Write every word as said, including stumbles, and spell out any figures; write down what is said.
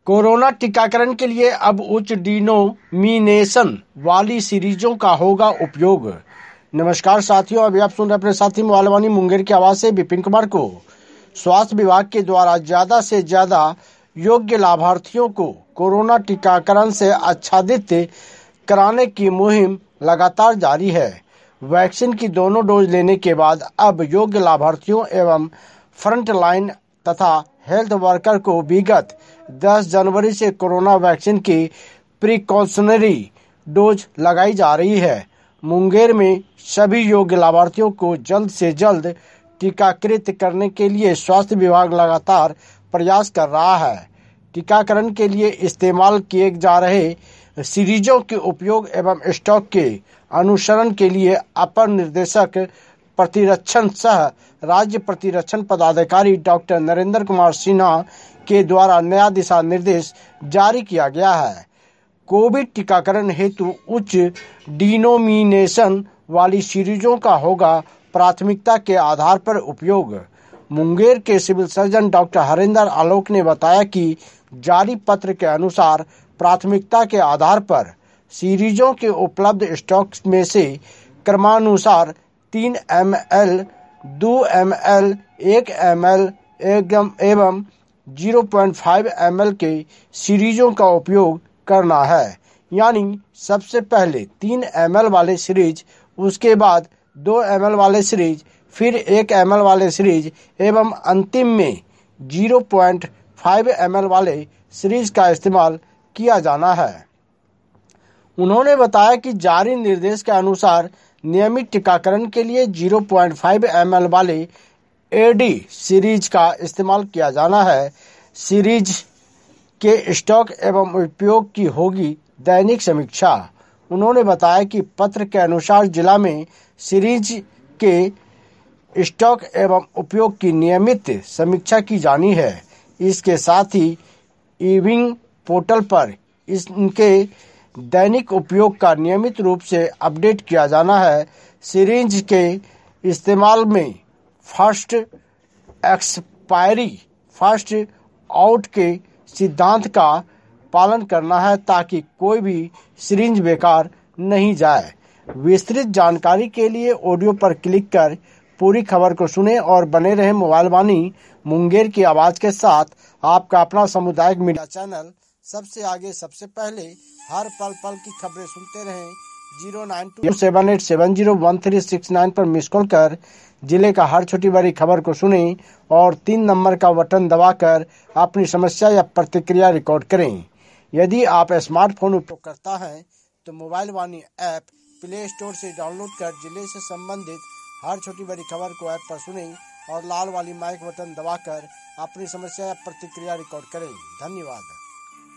Corona टीकाकरण के लिए अब उच्च डिनोमिनेशन वाली सीरीजों का होगा उपयोग। नमस्कार साथियों, अभी आप सुन रहे अपने साथी मोबाइल वाणी मुंगेर की आवाज से विपिन कुमार को। स्वास्थ्य विभाग के द्वारा ज्यादा से ज्यादा योग्य लाभार्थियों को कोरोना टीकाकरण से आच्छादित कराने की मुहिम लगातार जारी है। वैक्सीन की दोनों डोज लेने के बाद अब योग्य लाभार्थियों एवं फ्रंट लाइन तथा हेल्थ वर्कर को विगत दस जनवरी से कोरोना वैक्सीन की प्रिकॉशनरी डोज लगाई जा रही है। मुंगेर में सभी योग्य लाभार्थियों को जल्द से जल्द टीकाकृत करने के लिए स्वास्थ्य विभाग लगातार प्रयास कर रहा है। टीकाकरण के लिए इस्तेमाल किए जा रहे सीरीजों के उपयोग एवं स्टॉक के अनुसरण के लिए अपर निदेशक प्रतिरक्षण सह राज्य प्रतिरक्षण पदाधिकारी डॉक्टर नरेंद्र कुमार सिन्हा के द्वारा नया दिशा निर्देश जारी किया गया है। कोविड टीकाकरण हेतु उच्च डिनोमिनेशन वाली सीरीजों का होगा प्राथमिकता के आधार पर उपयोग। मुंगेर के civil surgeon doctor Harendra Alok ने बताया कि जारी पत्र के अनुसार प्राथमिकता के आधार पर सीरीजों के उपलब्ध स्टॉक में से क्रमानुसार तीन एम एल, दो एम एल, एक एम एल एवं ज़ीरो पॉइंट पाँच एम एल के सीरीजों का उपयोग करना है। यानी सबसे पहले तीन एम एल वाले सीरीज, उसके बाद दो एम एल वाले सीरीज, फिर एक एम एल वाले सीरीज एवं अंतिम में ज़ीरो पॉइंट पाँच एम एल वाले सीरीज का इस्तेमाल किया जाना है। उन्होंने बताया कि जारी निर्देश के अनुसार नियमित टीकाकरण के लिए ज़ीरो पॉइंट पाँच एम एल वाले एडी सीरीज का इस्तेमाल किया जाना है। सीरीज के स्टॉक एवं उपयोग की होगी दैनिक समीक्षा। उन्होंने बताया कि पत्र के अनुसार जिला में सीरीज के स्टॉक एवं उपयोग की नियमित समीक्षा की जानी है। इसके साथ ही ईविंग पोर्टल पर इनके दैनिक उपयोग का नियमित रूप से अपडेट किया जाना है। सीरीज के इस्तेमाल में फर्स्ट एक्सपायरी फर्स्ट आउट के सिद्धांत का पालन करना है ताकि कोई भी सीरीज बेकार नहीं जाए। विस्तृत जानकारी के लिए ऑडियो पर क्लिक कर पूरी खबर को सुने और बने रहे मोबाइल वाणी मुंगेर की आवाज के साथ। आपका अपना सामुदायिक मीडिया चैनल सबसे आगे सबसे पहले हर पल पल की खबरें सुनते रहें। Zero nine two seven eight seven zero one three six nine पर मिस कॉल कर जिले का हर छोटी बड़ी खबर को सुनें और तीन नंबर का बटन दबाकर अपनी समस्या या प्रतिक्रिया रिकॉर्ड करें। यदि आप स्मार्टफोन उपयोग करता है तो mobile Vaani app play store से डाउनलोड कर जिले से संबंधित हर छोटी बड़ी खबर को ऐप पर सुनें और लाल वाली माइक बटन दबाकर अपनी समस्या या प्रतिक्रिया रिकॉर्ड करें। धन्यवाद।